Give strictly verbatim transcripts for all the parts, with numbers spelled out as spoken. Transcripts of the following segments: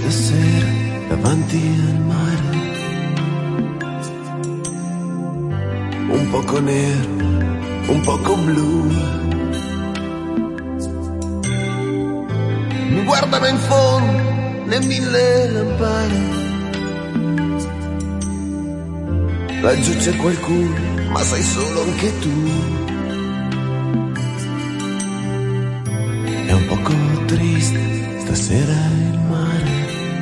stasera davanti al mare, un poco nero, un poco blu. Mi guardano in fondo le mille lampade. Laggiù c'è qualcuno, ma sei solo anche tu. È un poco triste stasera il mare.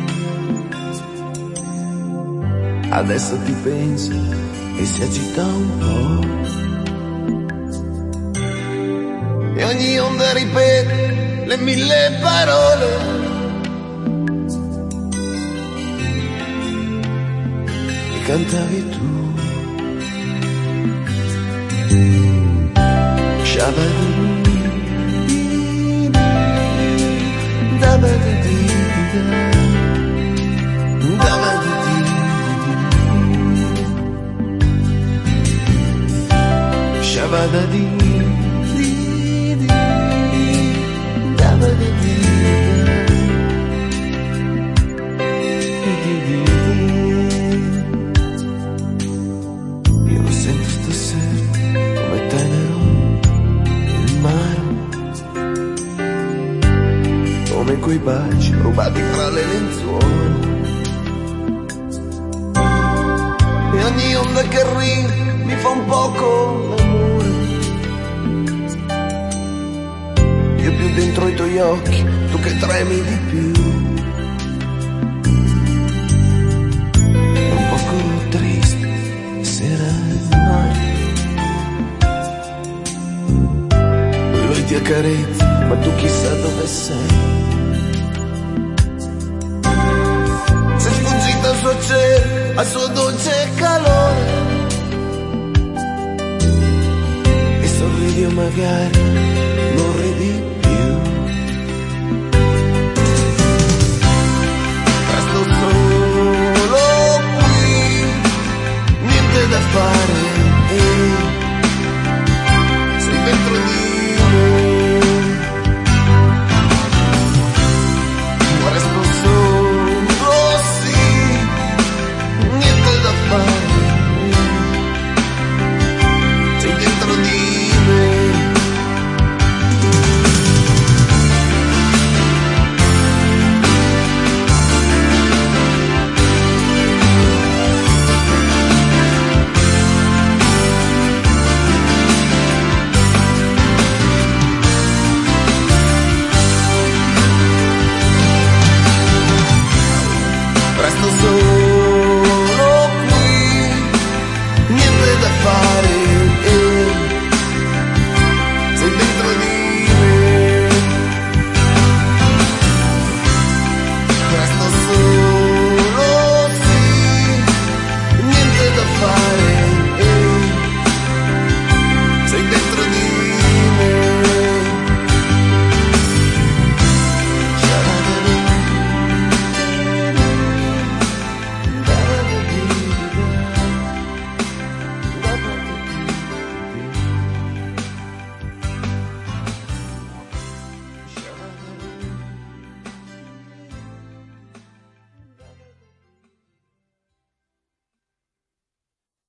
Adesso ti penso e si agita un po'. E ogni onda ripete le mille parole che cantavi tu. Shabba-dee, dabba-dee-dee-da, dabba-dee-dee-dee, shabba-da-dee, dabba-dee-dee-da. Io lo sento stasera come tenero il mare, come quei baci rubati tra le lenzuola. E ogni onda che arriva mi fa un poco l'amore. Io più dentro i tuoi occhi, tu che tremi di più. È un poco triste sera il mare. Lui ti accarezza, ma tu chissà dove sei. Sei sfuggita al suo cielo, al suo dolce calore. E sorridi o magari non ridi più. Resto solo qui, niente da fare. Sei dentro di me. Resto solo, sì, niente da fare. Sei dentro di me. Resto solo